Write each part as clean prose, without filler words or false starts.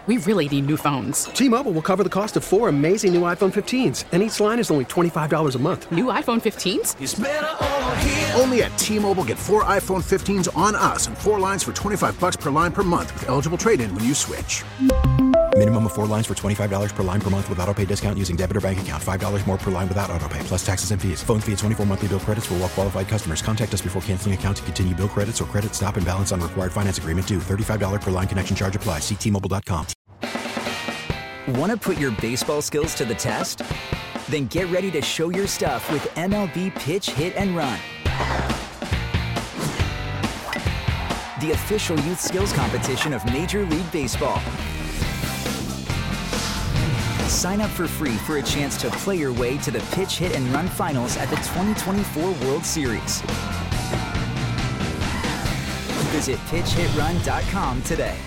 We really need new phones. T-Mobile will cover the cost of 4 amazing new iPhone 15s, and each line is only $25 a month. New iPhone 15s? It's better over here. Only at T-Mobile, get 4 iPhone 15s on us and 4 lines for $25 per line per month with eligible trade-in when you switch. Minimum of 4 lines for $25 per line per month with autopay discount using debit or bank account. $5 more per line without autopay, plus taxes and fees. Phone fee at 24 monthly bill credits for well-qualified customers. Contact us before canceling account to continue bill credits or credit stop and balance on required finance agreement due. $35 per line connection charge applies. See T-Mobile.com. Want to put your baseball skills to the test? Then get ready to show your stuff with MLB Pitch, Hit, and Run. The official youth skills competition of Major League Baseball. Sign up for free for a chance to play your way to the Pitch, Hit, and Run finals at the 2024 World Series. Visit pitchhitrun.com today.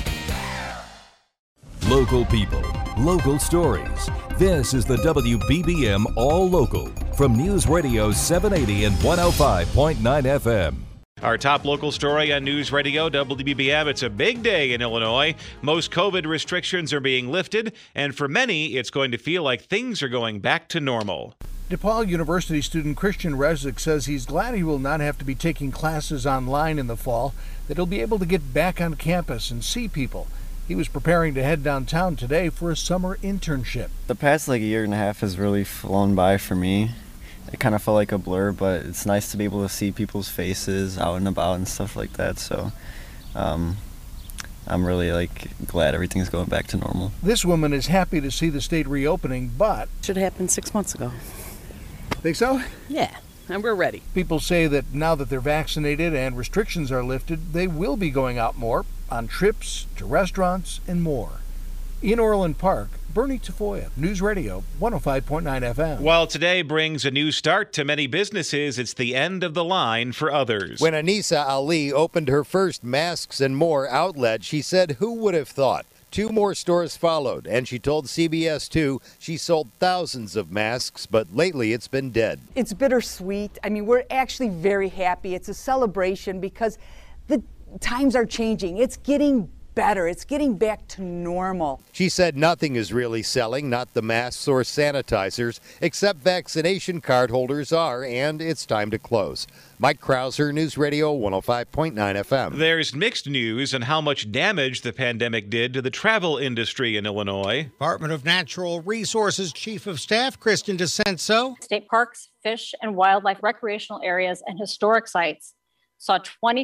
Local people, local stories. This is the WBBM All Local from News Radio 780 and 105.9 FM. Our top local story on News Radio WBBM. It's a big day in Illinois. Most COVID restrictions are being lifted, and for many, it's going to feel like things are going back to normal. DePaul University student Christian Resnick says he's glad he will not have to be taking classes online in the fall, that he'll be able to get back on campus and see people. He was preparing to head downtown today for a summer internship. The past year and a half has really flown by for me. It kind of felt like a blur, but it's nice to be able to see people's faces out and about and stuff like that. So I'm really glad everything's going back to normal. This woman is happy to see the state reopening, but should have happened 6 months ago. Think so? Yeah, and we're ready. People say that now that they're vaccinated and restrictions are lifted, they will be going out more, on trips, to restaurants, and more. In Orland Park, Bernie Tafoya, News Radio 105.9 FM. While today brings a new start to many businesses, it's the end of the line for others. When Anissa Ali opened her first Masks and More outlet, she said, "Who would have thought?" 2 more stores followed, and she told CBS 2 she sold thousands of masks, but lately it's been dead. It's bittersweet. I mean, we're actually very happy. It's a celebration because the times are changing. It's getting better. It's getting back to normal. She said nothing is really selling, not the masks or sanitizers, except vaccination card holders are, and it's time to close. Mike Krauser, News Radio 105.9 FM. There's mixed news on how much damage the pandemic did to the travel industry in Illinois. Department of Natural Resources Chief of Staff Kristen DeCenso. State parks, fish and wildlife recreational areas, and historic sites saw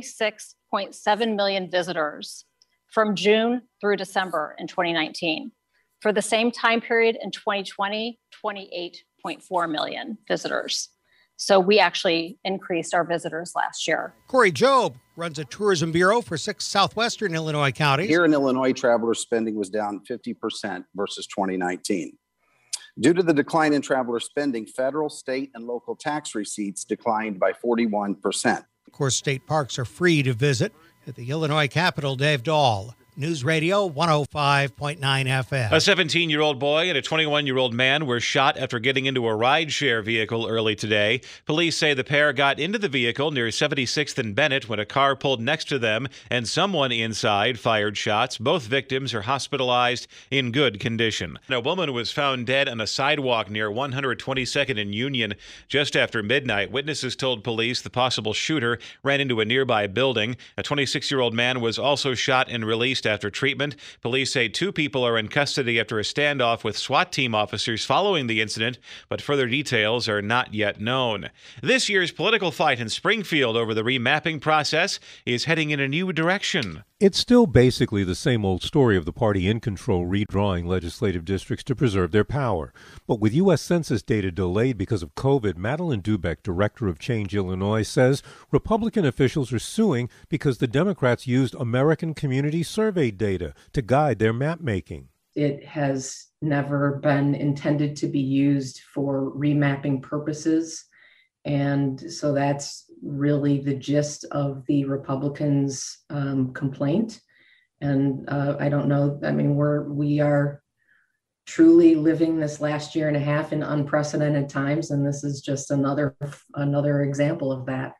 26.7 million visitors from June through December in 2019. For the same time period in 2020, 28.4 million visitors. So we actually increased our visitors last year. Corey Job runs a tourism bureau for 6 southwestern Illinois counties. Here in Illinois, traveler spending was down 50% versus 2019. Due to the decline in traveler spending, federal, state, and local tax receipts declined by 41%. Of course, state parks are free to visit. At the Illinois Capitol, Dave Dahl, News Radio 105.9 FM. A 17-year-old boy and a 21-year-old man were shot after getting into a rideshare vehicle early today. Police say the pair got into the vehicle near 76th and Bennett when a car pulled next to them and someone inside fired shots. Both victims are hospitalized in good condition. A woman was found dead on a sidewalk near 122nd and Union just after midnight. Witnesses told police the possible shooter ran into a nearby building. A 26-year-old man was also shot and released after treatment. Police say 2 people are in custody after a standoff with SWAT team officers following the incident, but further details are not yet known. This year's political fight in Springfield over the remapping process is heading in a new direction. It's still basically the same old story of the party in control redrawing legislative districts to preserve their power. But with U.S. Census data delayed because of COVID, Madeline Dubeck, director of Change Illinois, says Republican officials are suing because the Democrats used American Community Survey data to guide their map making. It has never been intended to be used for remapping purposes. And so that's really the gist of the Republicans' complaint. And I don't know, I mean, we are truly living this last year and a half in unprecedented times, and this is just another example of that.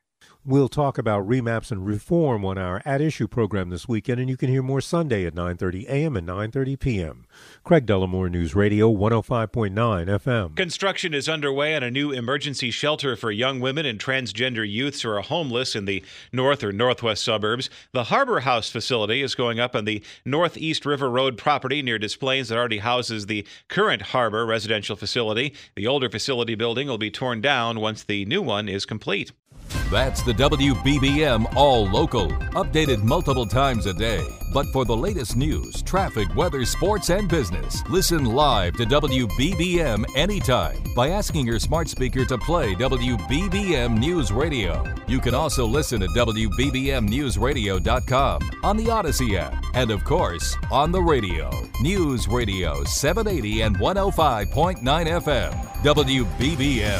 We'll talk about remaps and reform on our At Issue program this weekend, and you can hear more Sunday at 9:30 a.m. and 9:30 p.m. Craig Dellamore, News Radio 105.9 FM. Construction is underway on a new emergency shelter for young women and transgender youths who are homeless in the north or northwest suburbs. The Harbor House facility is going up on the Northeast River Road property near Des Plaines that already houses the current Harbor residential facility. The older facility building will be torn down once the new one is complete. That's the WBBM All Local, updated multiple times a day. But for the latest news, traffic, weather, sports, and business, listen live to WBBM anytime by asking your smart speaker to play WBBM News Radio. You can also listen at WBBMNewsRadio.com, on the Odyssey app, and of course, on the radio. News Radio 780 and 105.9 FM, WBBM.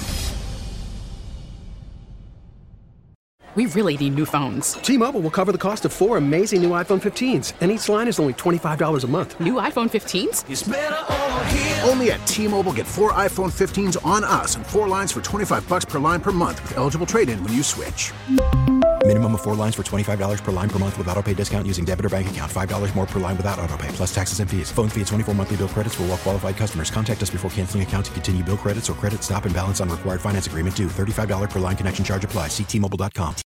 We really need new phones. T-Mobile will cover the cost of 4 amazing new iPhone 15s, and each line is only $25 a month. New iPhone 15s? It's better over here. Only at T-Mobile, get 4 iPhone 15s on us and 4 lines for $25 per line per month with eligible trade-in when you switch. Minimum of 4 lines for $25 per line per month with autopay discount using debit or bank account. $5 more per line without autopay, plus taxes and fees. Phone fee at 24 monthly bill credits for well-qualified customers. Contact us before canceling account to continue bill credits or credit stop and balance on required finance agreement due. $35 per line connection charge applies. See T-Mobile.com.